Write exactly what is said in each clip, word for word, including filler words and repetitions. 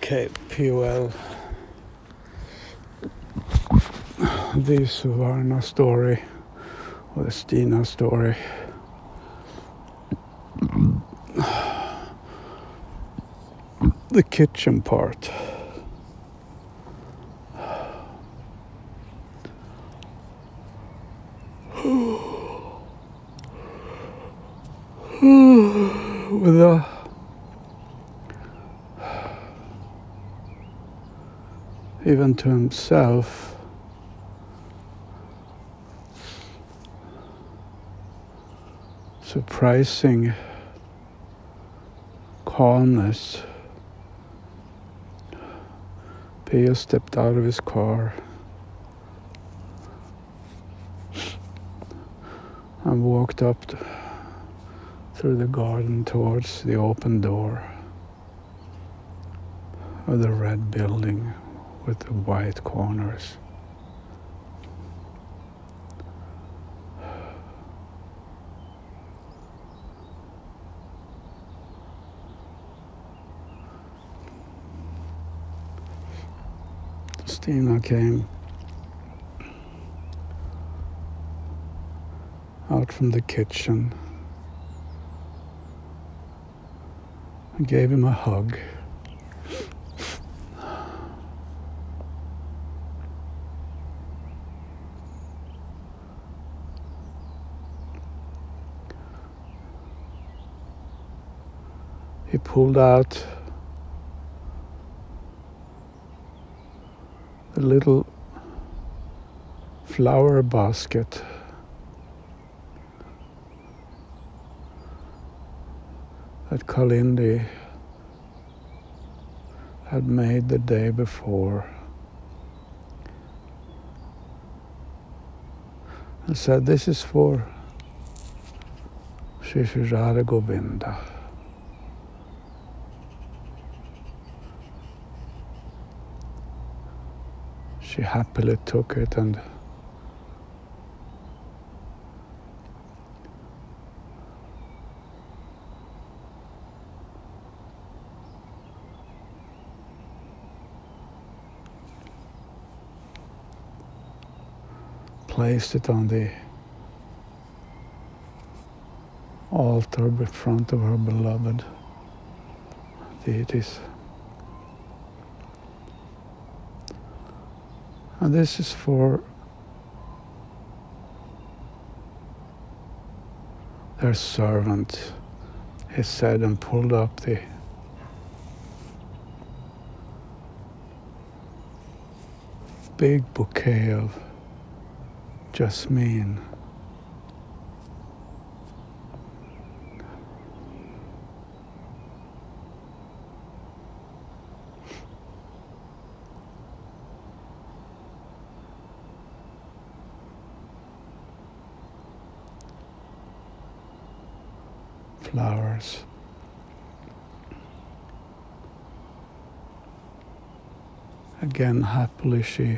Okay, P O L. The Suvarna story, or the Stina story. The kitchen part. With a even to himself, surprising calmness. Pia stepped out of his car and walked up to, through the garden towards the open door of the red building with the white corners. Stina came out from the kitchen and gave him a hug. He pulled out the little flower basket that Kalindi had made the day before, and said, "This is for Shri Shri Radha Govinda." She happily took it and placed it on the altar in front of her beloved deities. And this is for their servant, he said, and pulled up the big bouquet of jasmine. Flowers. Again, happily she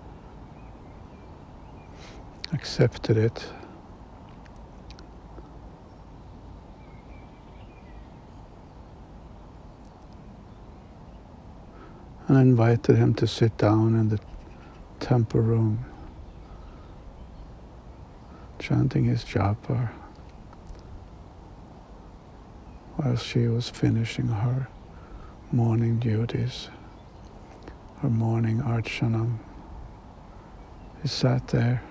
accepted it. And invited him to sit down in the temple room, chanting his japa, while she was finishing her morning duties, her morning archanam. He sat there,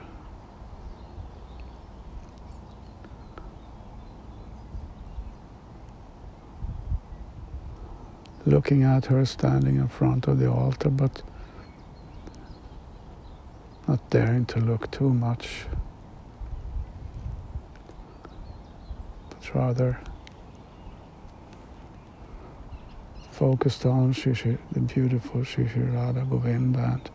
looking at her standing in front of the altar, but not daring to look too much, but rather focused on Shri Shri, the beautiful Shri Shri Radha Govinda and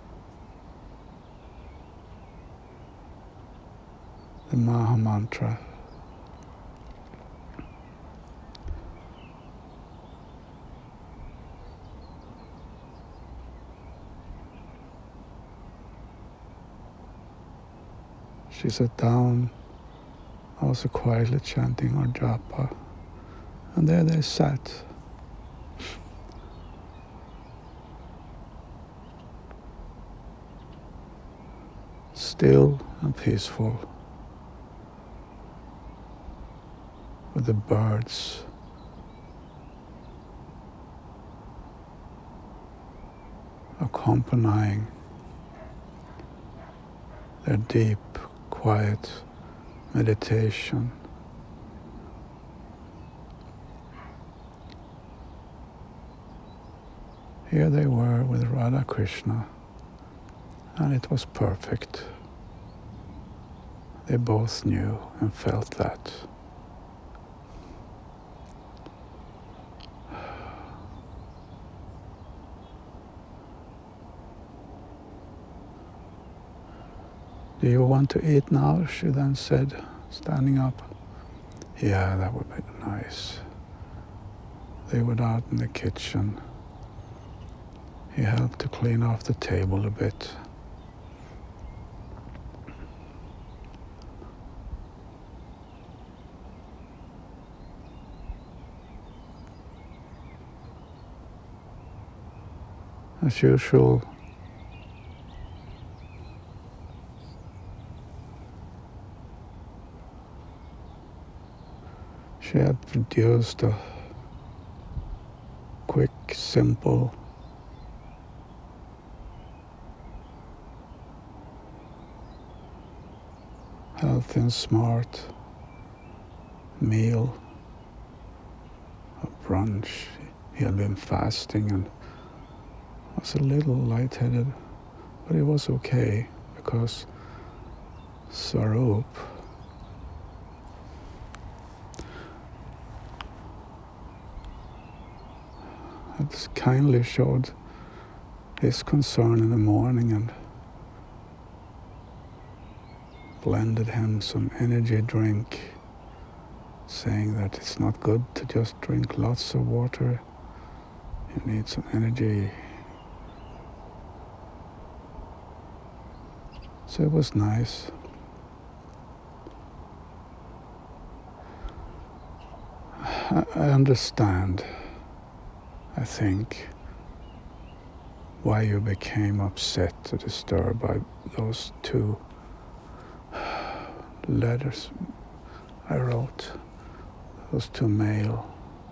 the Maha Mantra. She sat down, also quietly chanting her japa, and there they sat. still and peaceful, with the birds accompanying their deep, quiet meditation. Here they were with Radha Krishna, and it was perfect. They both knew and felt that. "Do you want to eat now?" she then said, standing up. "Yeah, that would be nice." They were out in the kitchen. He helped to clean off the table a bit. As usual, she had produced a quick, simple healthy and smart meal, a brunch. He had been fasting and was a little lightheaded, but it was okay because Swarup had kindly showed his concern in the morning and blended him some energy drink, saying that it's not good to just drink lots of water. You need some energy. So it was nice. I, I understand, I think, why you became upset or disturbed by those two letters I wrote, those two mail.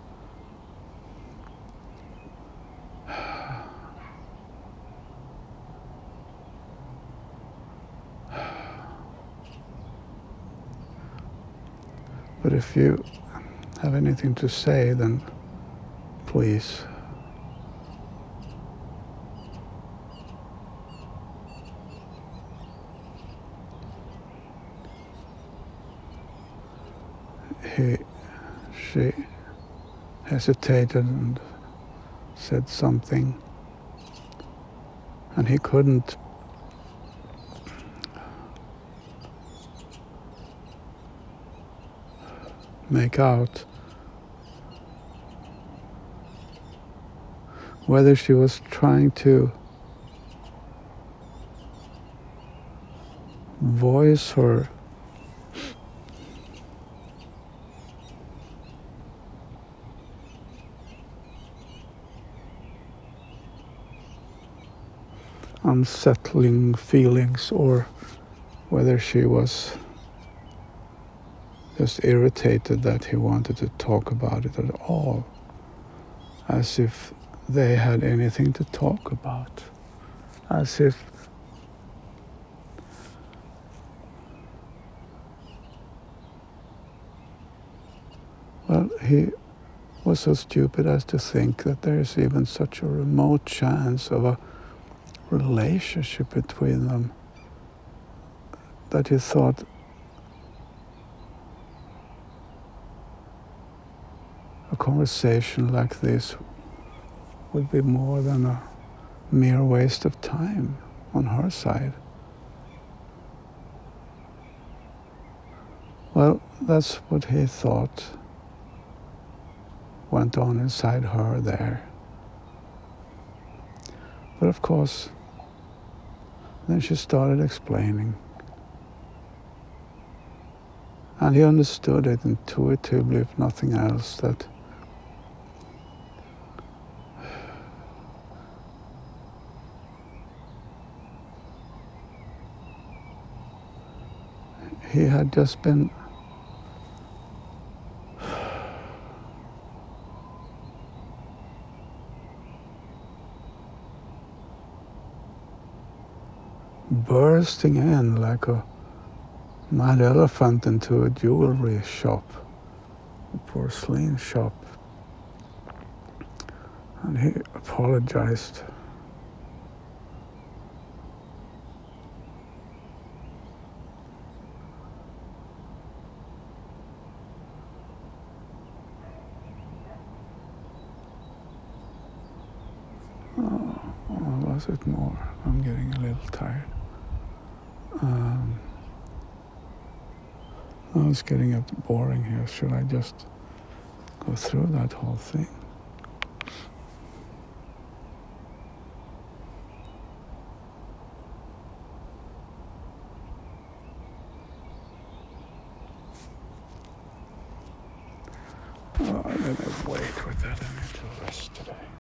But if you have anything to say, then please. He, she hesitated and said something, and he couldn't make out whether she was trying to voice her unsettling feelings or whether she was just irritated that he wanted to talk about it at all, as if they had anything to talk about, as if well, he was so stupid as to think that there is even such a remote chance of a relationship between them, that he thought a conversation like this would be more than a mere waste of time on her side. Well, that's what he thought went on inside her there. But of course, then she started explaining. And he understood it intuitively, if nothing else, that he had just been bursting in like a mad elephant into a jewelry shop, a porcelain shop, and he apologized. Oh, or was it more? I'm getting a little tired. Um, oh, it's getting a bit boring here. Should I just go through that whole thing? Oh, I'm gonna wait with that. I need to rest today.